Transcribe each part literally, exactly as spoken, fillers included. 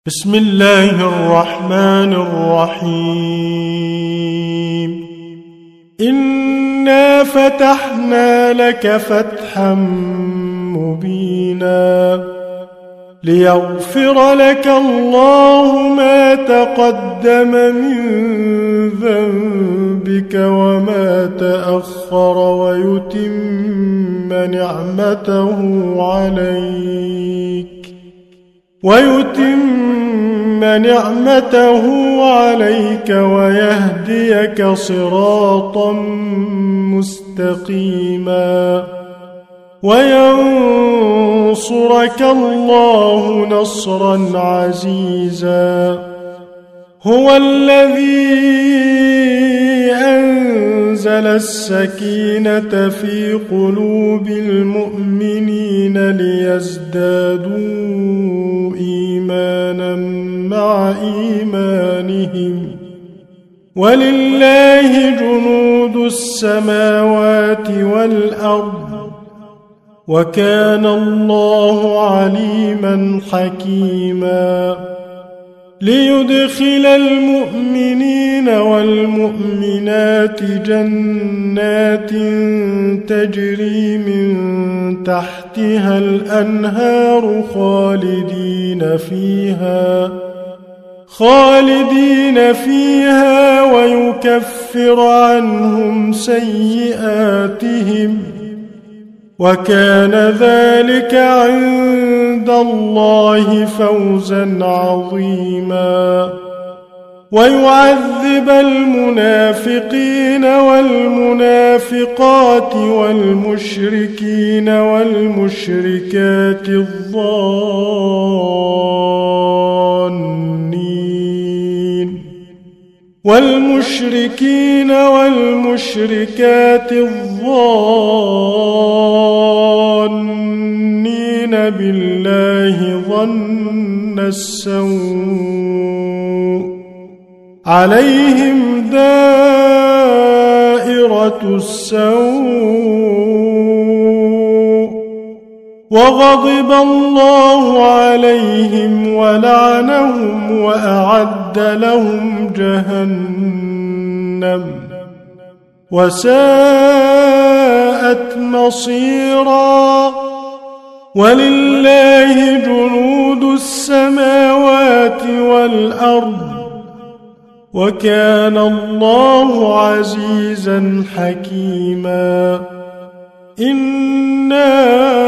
بسم الله الرحمن الرحيم إنا فتحنا لك فتحا مبينا ليغفر لك الله ما تقدم من ذنبك وما تأخر ويتم نعمته عليك ويتم نعمته عليك ويهديك صراطا مستقيما وينصرك الله نصرا عزيزا هو الذي أنزل السكينة في قلوب المؤمنين ليزدادوا إيمانا مع إيمانهم ولله جنود السماوات والأرض وكان الله عليما حكيما ليدخل المؤمنين والمؤمنات جنات تجري من تحتها الأنهار خالدين فيها خالدين فيها ويكفر عنهم سيئاتهم وكان ذلك عند الله فوزا عظيما ويعذب المنافقين والمنافقات والمشركين والمشركات الظانين والمشركين والمشركات الظانين بالله ظن السوء عليهم دائرة السوء وغضب الله عليهم ولعنهم وأعد لهم جهنم وساءت مصيرا ولله جنود السماوات والأرض وكان الله عزيزا حكيما إنا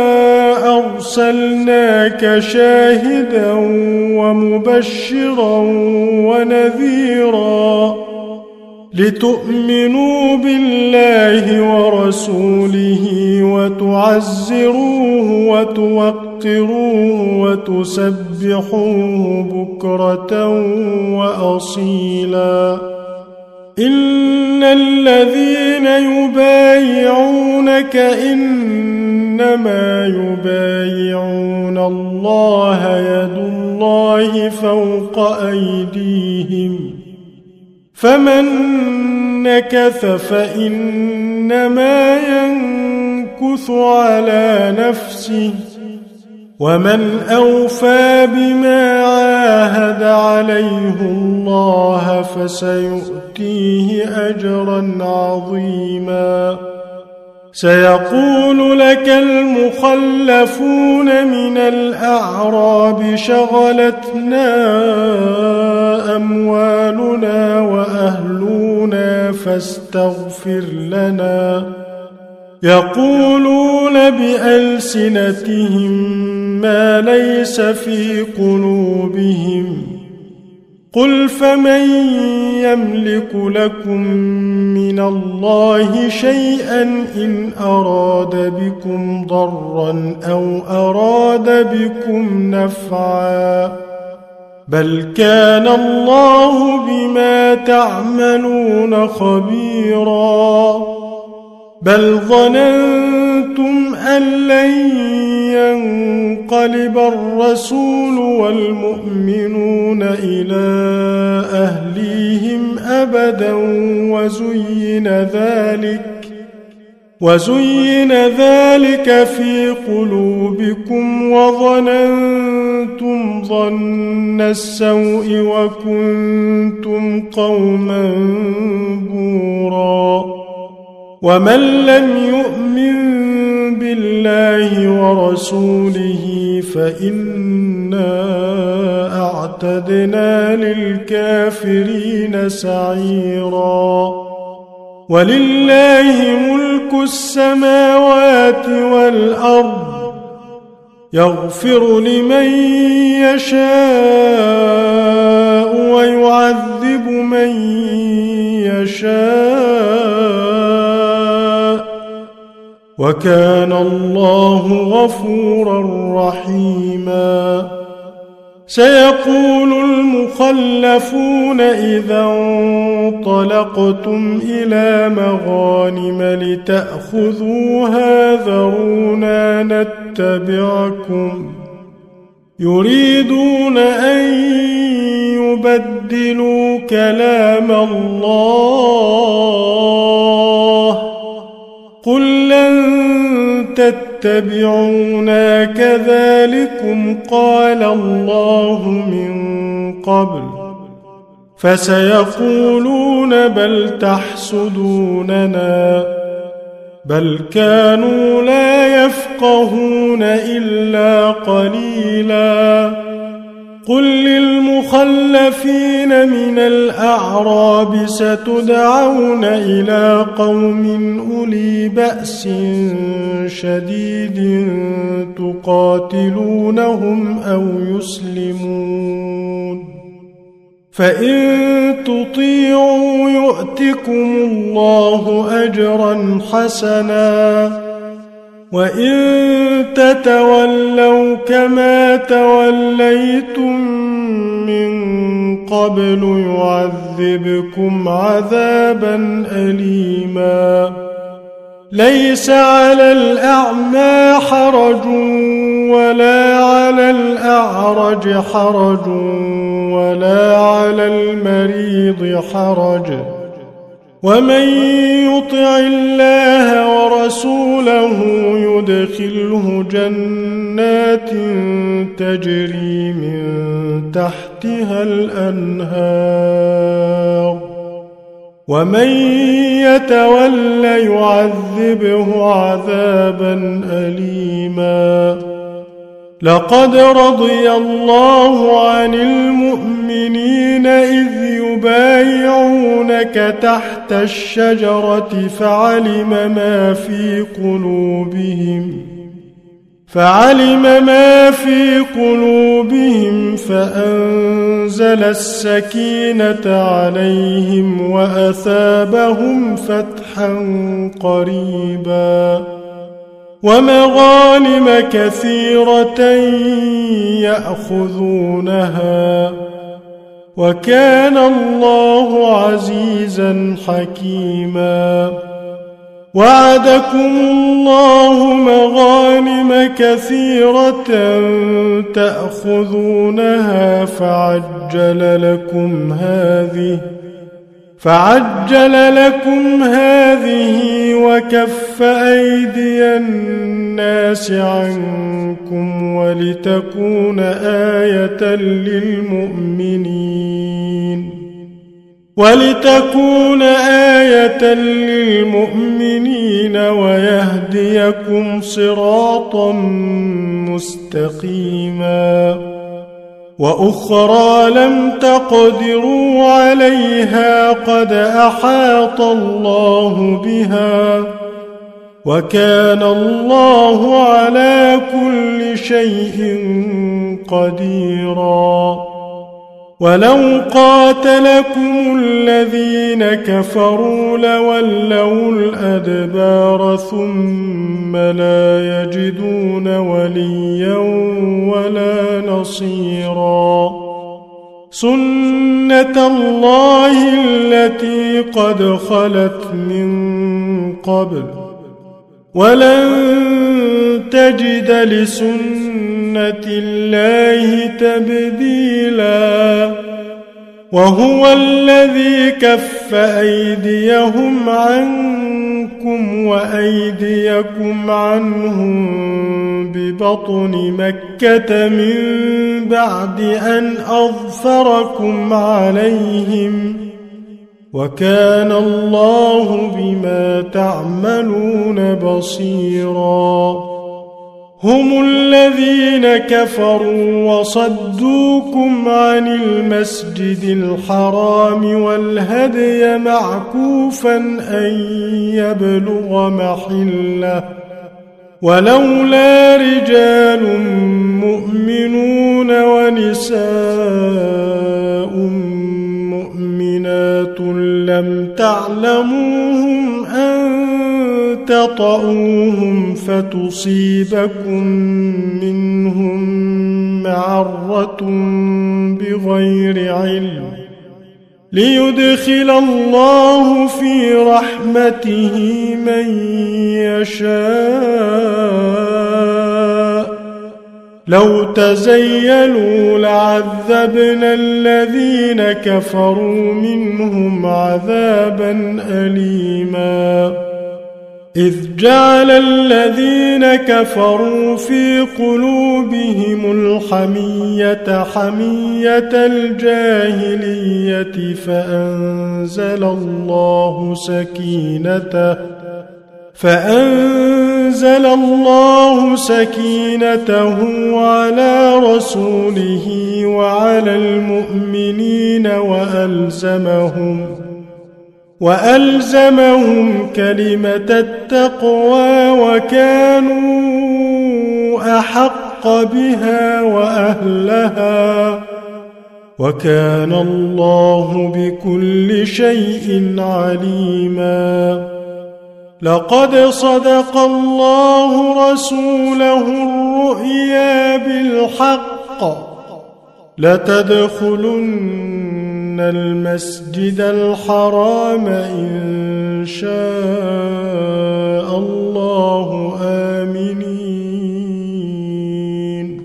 أرسلناك شاهدا ومبشرا ونذيرا لتؤمنوا بالله ورسوله وتعزروه وتوقروه وتسبحوه بكرة وأصيلا إن الذين يبايعونك إنما يبايعون الله يد الله فوق أيديهم فمن نكث فإنما ينكث على نفسه ومن أوفى بما عاهد عليه الله فسيؤتيه أجرا عظيما سيقول لك المخلفون من الأعراب شغلتنا أموالنا وأهلنا فاستغفر لنا يقولون بألسنتهم ما ليس في قلوبهم قل فمن يملك لكم من الله شيئا إن أراد بكم ضرا أو أراد بكم نفعا بل كان الله بما تعملون خبيرا بل ظننتم أن لن ينقلب الرسول والمؤمنون إلى أهليهم أبدا وزين ذلك وزين ذلك في قلوبكم وظننتم منكم ظن السوء وكنتم قوما بورا ومن لم يؤمن بالله ورسوله فإنا أعتدنا للكافرين سعيرا ولله ملك السماوات والأرض يغفر لمن يشاء ويعذب من يشاء وكان الله غفورا رحيما سيقول المخلفون إذا انطلقتم إلى مغانم لتأخذوها ذرونا نتبعكم يريدون أن يبدلوا كلام الله قل لن تتبعونا كذلكم قال الله من قبل فسيقولون بل تحسدوننا بل كانوا لا يفقهون إلا قليلا قل للمخلفين من الأعراب ستدعون إلى قوم أولي بأس شديد تقاتلونهم أو يسلمون فإن تطيعوا يؤتكم الله أجرا حسنا وإن تتولوا كما توليتم من قبل يعذبكم عذابا أليما ليس على الأعمى حرج ولا على الأعرج حرج ولا على المريض حرج ومن يطع الله ورسوله يدخله جنات تجري من تحتها الأنهار ومن يتول يعذبه عذابا أليما لقد رضي الله عن المؤمنين إذ يبايعونك تحت الشجرة فعلم ما في قلوبهم فعلم ما في قلوبهم فأنزل السكينة عليهم وأثابهم فتحا قريبا ومغانم كثيرة يأخذونها وكان الله عزيزا حكيما وعدكم الله مغانم كثيرة تأخذونها فعجل لكم هذه فعجل لكم هذه وكف أيدي الناس عنكم ولتكون آية للمؤمنين ولتكون آية للمؤمنين ويهديكم صراطا مستقيما وأخرى لم تقدروا عليها قد أحاط الله بها وكان الله على كل شيء قديرا ولو قاتلكم الذين كفروا لولوا الأدبار ثم لا يجدون وليا ولا نصيرا سنة الله التي قد خلت من قبل ولن تجد لسنة الله تبديلا وهو الذي كف أيديهم عنكم وأيديكم عنهم ببطن مكة من بعد أن أظفركم عليهم وكان الله بما تعملون بصيرا هم الذين كفروا وصدوكم عن المسجد الحرام والهدي معكوفا أن يبلغ محله ولولا رجال مؤمنون ونساء مؤمنات لم تعلموهم أن تطؤوهم فتصيبكم منهم معرة بغير علم ليدخل الله في رحمته من يشاء لو تزيلوا لعذبنا الذين كفروا منهم عذابا أليما إذ جعل الذين كفروا في قلوبهم الحمية حمية الجاهلية فأنزل الله سكينته فأنزل الله سكينته على رسوله وعلى المؤمنين وألزمهم وألزمهم كلمة التقوى وكانوا أحق بها وأهلها وكان الله بكل شيء عليما لقد صدق الله رسوله الرؤيا بالحق لتدخلن المسجد الحرام إن شاء الله آمنين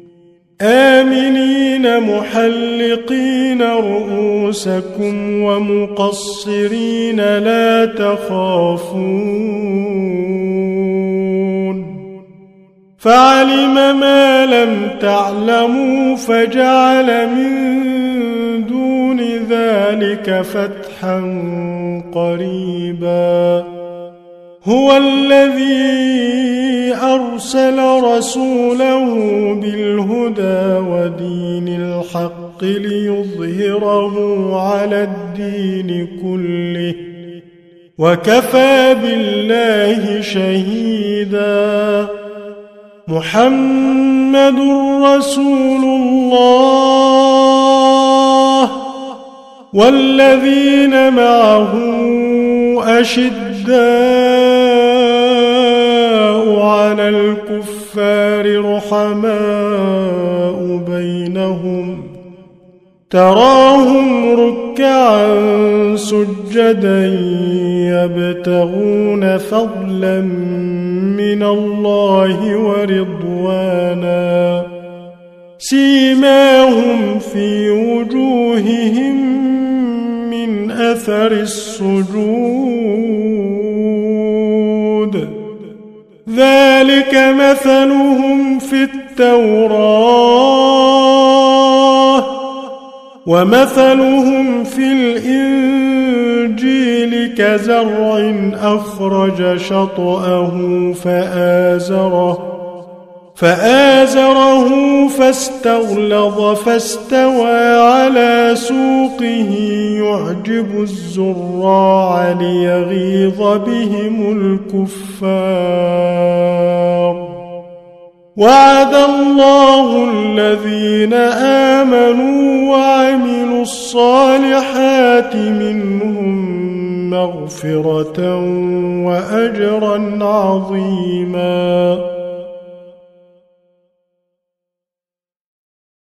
آمنين محلقين رؤوسكم ومقصرين لا تخافون فعلم ما لم تعلموا فجعل من دون ذلك فتحا قريبا هو الذي أرسل رسوله بالهدى ودين الحق ليظهره على الدين كله وكفى بالله شهيدا محمد رسول الله والذين معه أشداء على الكفار رحماء بينهم تراهم ركعا سجدا يبتغون فضلا من الله ورضوانا سيماهم في وجوههم من أثر السجود ذلك مثلهم في التوراة ومثلهم في الإنجيل كزرع أخرج شطأه فآزره فآزره فاستغلظ فاستوى على سوقه يعجب الزراع ليغيظ بهم الكفار وعد الله الذين آمنوا وعملوا الصالحات منهم مغفرة وأجرا عظيما